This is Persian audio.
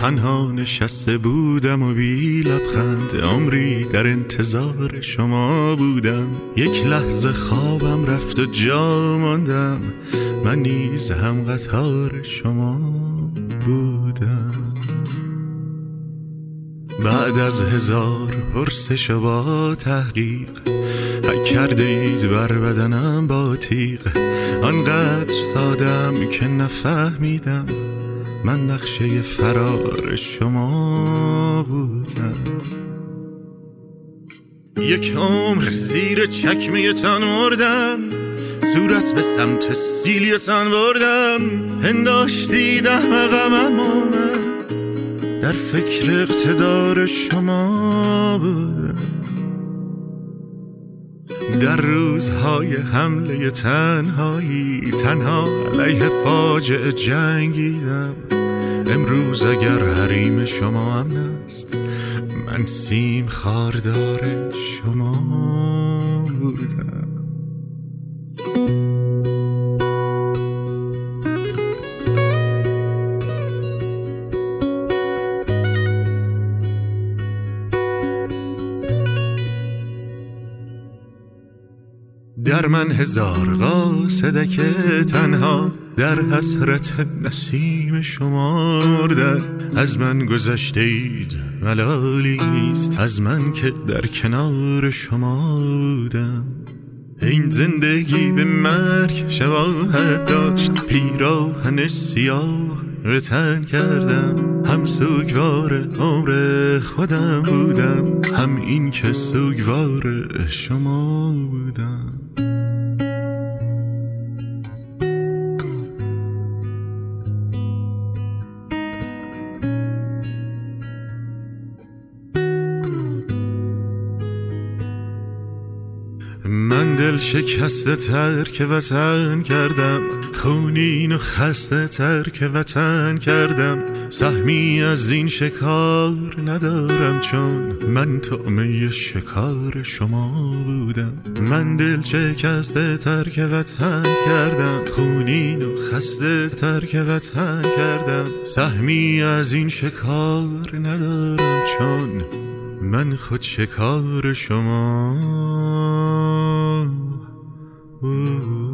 تنها نشسته بودم و بی لبخند، عمری در انتظار شما بودم. یک لحظه خوابم رفت و جا ماندم، من نیز هم قطار شما بودم. بعد از 1000 پرسش و با تحقیق، حک کرده اید بر بدنم با تیغ. آنقدر سادم که نفهمیدم من نقشه فرار شما بودم. یک عمر زیر چکمه تان مردم، صورت به سمت سیلیتان بردم. هنداشتید احمقم اما من در فکر اقتدار شما بودم. در روزهای حمله تنهایی تنها علیه فاجعه جنگیدم. امروز اگر حریم شما امن است، من سیم خاردار شما بودم. در من 1000 قاصده که تنها در حسرت نسیم شما مردن. از من گذشته اید ملالی نیست، از من که در کنار شما بودم. این زندگی به مرگ شباهت داشت، پیراهن سیاه به تن کردم. هم سوگوار عمر خودم بودم، هم این که سوگوار شما بودم. من دل شکسته ترک وطن کردم، خونین و خسته ترک وطن کردم. سهمی از این شکار ندارم چون من طعمه شکار شما بودم. من دل شکسته ترک وطن کردم، خونین و خسته ترک وطن کردم. سهمی از این شکار ندارم چون من خود شکار شما